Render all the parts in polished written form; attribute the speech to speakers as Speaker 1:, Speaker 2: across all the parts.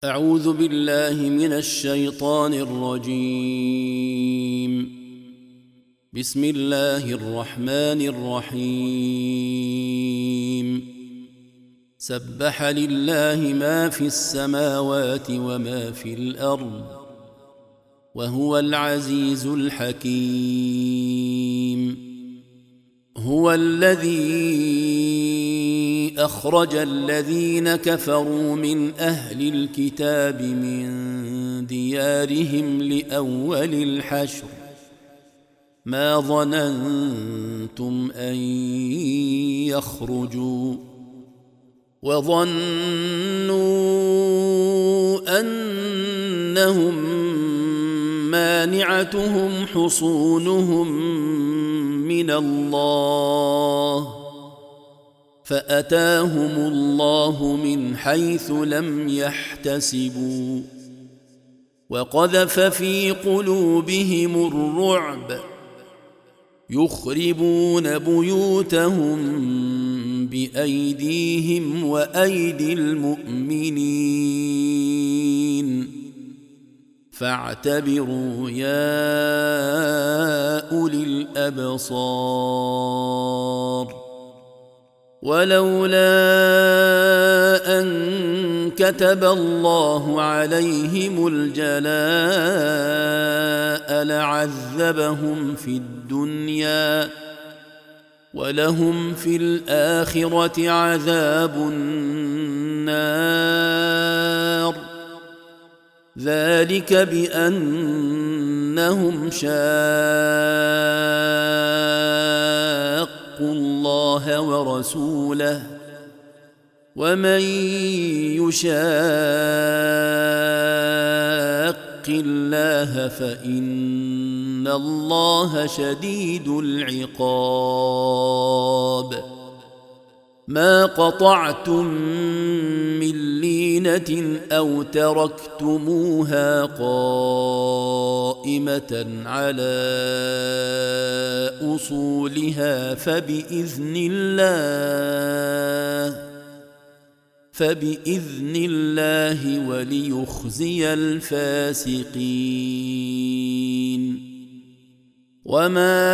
Speaker 1: أعوذ بالله من الشيطان الرجيم. بسم الله الرحمن الرحيم. سبح لله ما في السماوات وما في الأرض وهو العزيز الحكيم. هو الذي أخرج الذين كفروا من أهل الكتاب من ديارهم لأول الحشر ما ظننتم أن يخرجوا وظنوا أنهم مانعتهم حصونهم من الله فأتاهم الله من حيث لم يحتسبوا وقذف في قلوبهم الرعب يخربون بيوتهم بأيديهم وأيدي المؤمنين فاعتبروا يا أولي الأبصار. ولولا أن كتب الله عليهم الجلاء لعذبهم في الدنيا ولهم في الآخرة عذاب النار ذلك بأنهم شاقوا الله ورسوله ومن يشاق الله فإن الله شديد العقاب. ما قطعتم من لينة أو تركتموها قائمة على أصولها فبإذن الله وليخزي الفاسقين. وما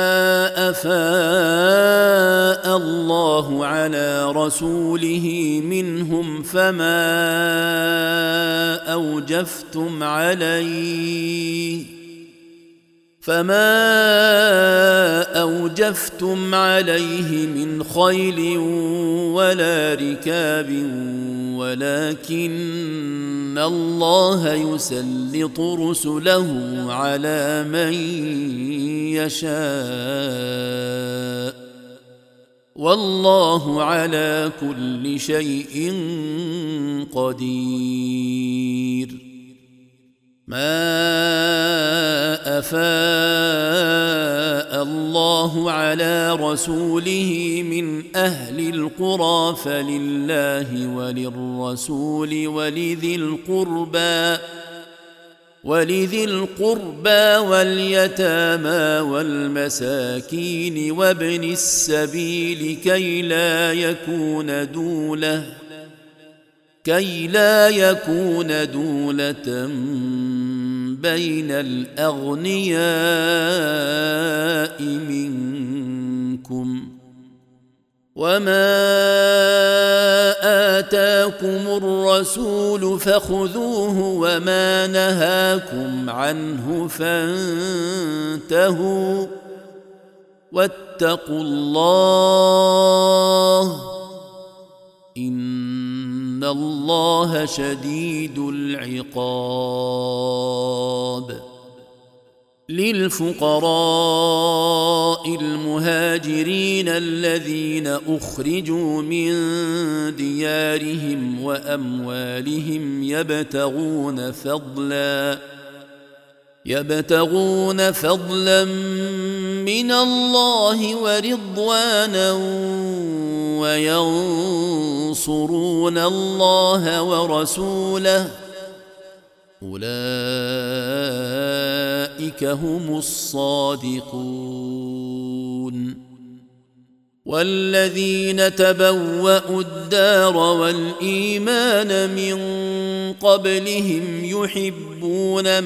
Speaker 1: أفاء الله على رسوله منهم فما أوجفتم عليه من خيل ولا ركاب ولكن الله يسلط رسله على من يشاء والله على كل شيء قدير. ما أفاء الله على رسوله من أهل القرى فلله وللرسول ولذي القربى واليتامى والمساكين وابن السبيل كي لا يكون دولة بين الأغنياء منكم. وما آتاكم الرسول فخذوه وما نهاكم عنه فانتهوا واتقوا الله إن الله شديد العقاب. للفقراء المهاجرين الذين أخرجوا من ديارهم وأموالهم يبتغون فضلا من الله ورضوانا وينصرون الله ورسوله أولئك هم الصادقون. والذين تبوأوا الدار والإيمان من قبلهم يحبون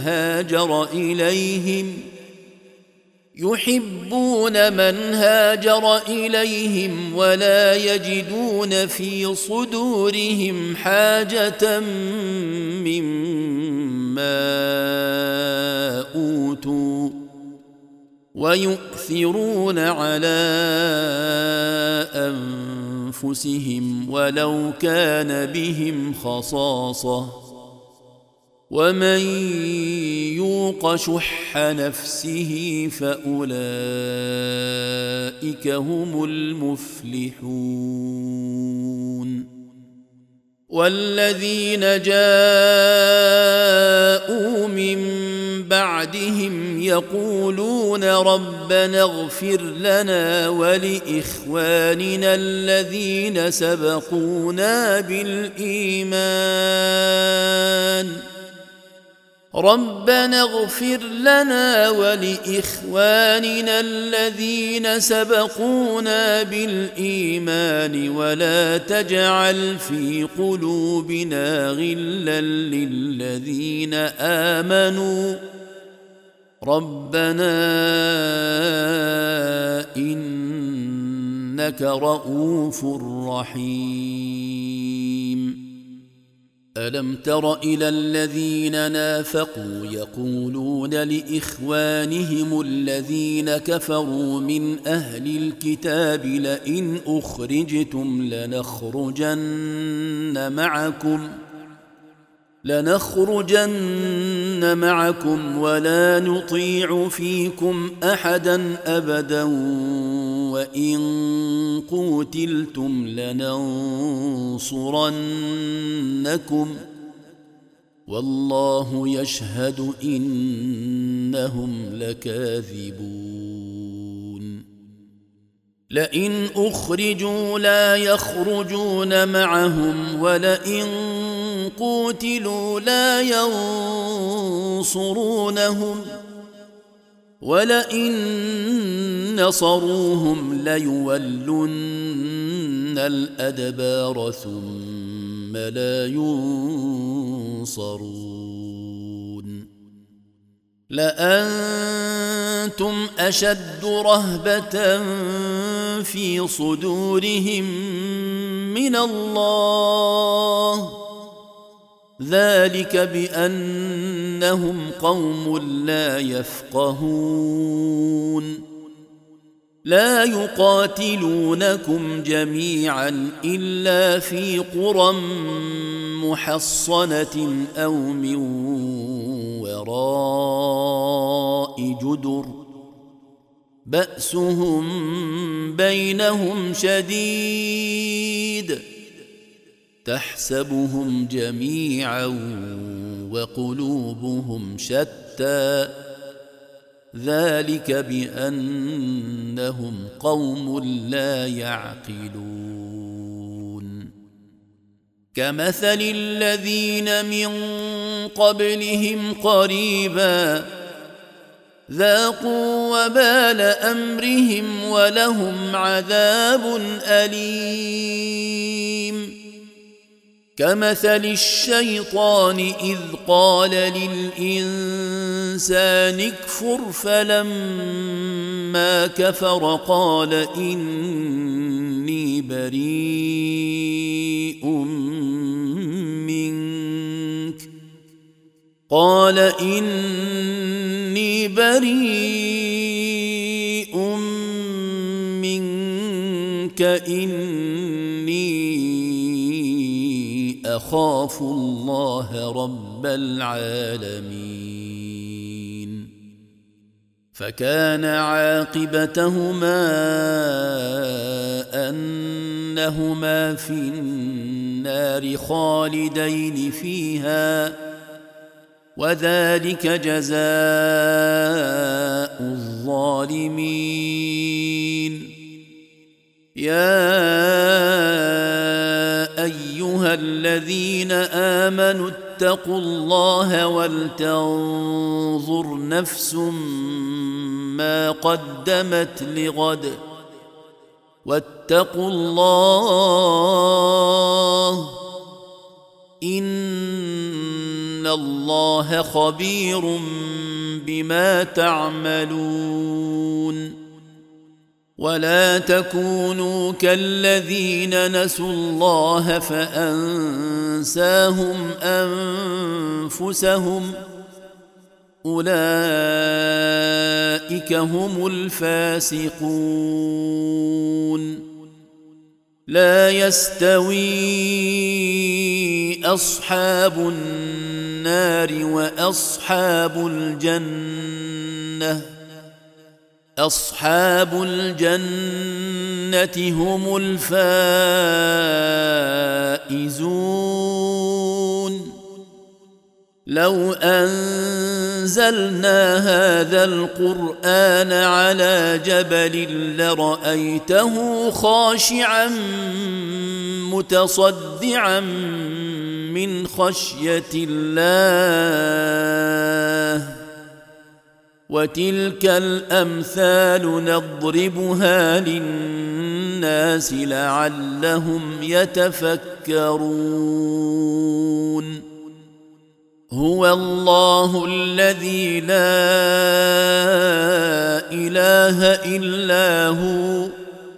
Speaker 1: من هاجر إليهم ولا يجدون في صدورهم حاجة مما أوتوا ويؤثرون على أنفسهم ولو كان بهم خصاصة ومن يوق شح نفسه فأولئك هم المفلحون والذين جاءوا من بعدهم يقولون ربنا اغفر لنا ولإخواننا الذين سبقونا بالإيمان ولا تجعل في قلوبنا غلا للذين آمنوا ربنا إنك رؤوف رحيم. ألم تر إلى الذين نافقوا يقولون لإخوانهم الذين كفروا من أهل الكتاب لئن أخرجتم لنخرجن معكم ولا نطيع فيكم أحدا أبدا وإن قوتلتم لننصرنكم والله يشهد إنهم لكاذبون. لئن أخرجوا لا يخرجون معهم ولئن قوتلوا لا ينصرونهم ولئن نصروهم ليولن الأدبار ثم لا ينصرون. لأنتم أشد رهبة في صدورهم من الله ذلك بأنهم قوم لا يفقهون. لا يقاتلونكم جميعا إلا في قرى محصنة أو من وراء جدر بأسهم بينهم شديد تحسبهم جميعا وقلوبهم شتى ذلك بأنهم قوم لا يعقلون. كمثل الذين من قبلهم قريبا ذاقوا وبال أمرهم ولهم عذاب أليم. كمثل الشيطان إذ قال للإنسان اكفر فلما كفر قال إني بريء منك إني أخاف الله رب العالمين. فكان عاقبتهما أنهما في النار خالدين فيها وذلك جزاء الظالمين. يا أيها الذين آمنوا اتقوا الله ولتنظر نفس ما قدمت لغد واتقوا الله إن الله خبير بما تعملون ولا تكونوا كالذين نسوا الله فأنساهم أنفسهم أولئك هم الفاسقون لا يستوي أصحاب النار وأصحاب الجنة أصحاب الجنة هم الفائزون لو أنزلنا هذا القرآن على جبل لرأيته خاشعا متصدعا من خشية الله وتلك الأمثال نضربها للناس لعلهم يتفكرون هو الله الذي لا إله إلا هو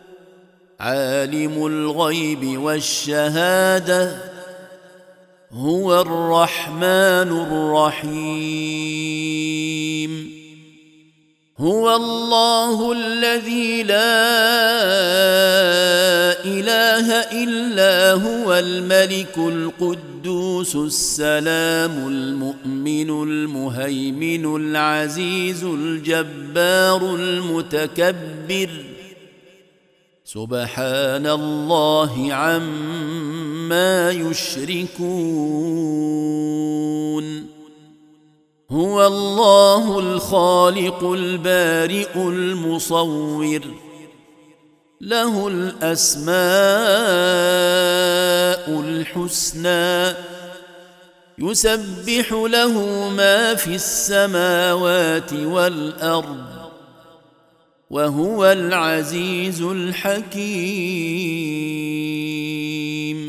Speaker 1: عالم الغيب والشهادة هو الرحمن الرحيم هو الله الذي لا إله إلا هو الملك القدوس السلام المؤمن المهيمن العزيز الجبار المتكبر سبحان الله عما يشركون هو الله الخالق البارئ المصور له الأسماء الحسنى يسبح له ما في السماوات والأرض وهو العزيز الحكيم